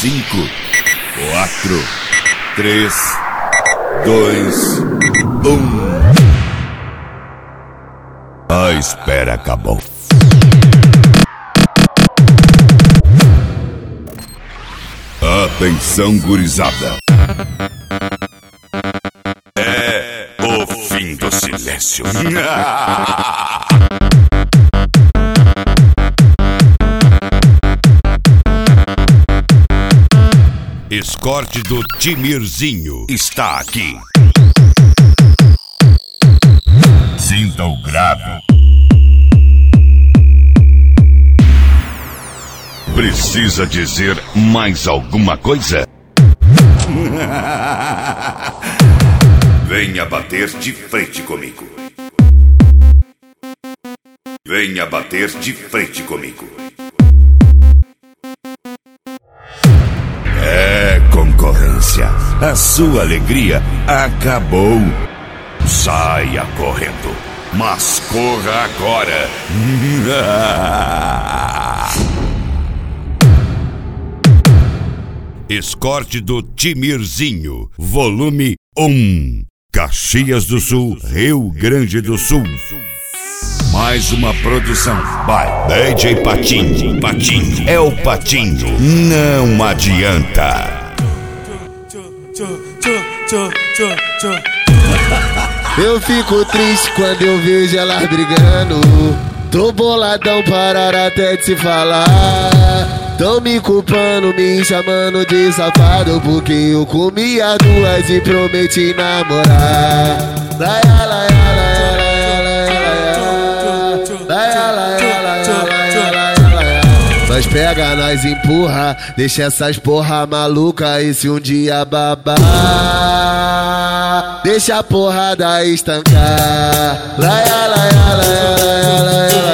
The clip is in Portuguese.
5, 4, 3, 2, 1. A espera acabou. Atenção, gurizada. É o fim do silêncio. Escorte do Timirzinho está aqui. Sinta o grave. Precisa dizer mais alguma coisa? Venha bater de frente comigo. Venha bater de frente comigo. É concorrência. A sua alegria acabou. Saia correndo, mas corra agora. Escorte do Timirzinho, volume 1. Caxias do Sul, Rio Grande do Sul. Mais uma produção by DJ Patinho. Patinho é o Patinho, não adianta. Eu fico triste quando eu vejo elas brigando. Tô boladão, parar até de se falar. Tão me culpando, me chamando de safado, porque eu comi as duas e prometi namorar. Nós pega, nós empurra, deixa essas porra maluca. E se um dia babar, deixa a porrada estancar.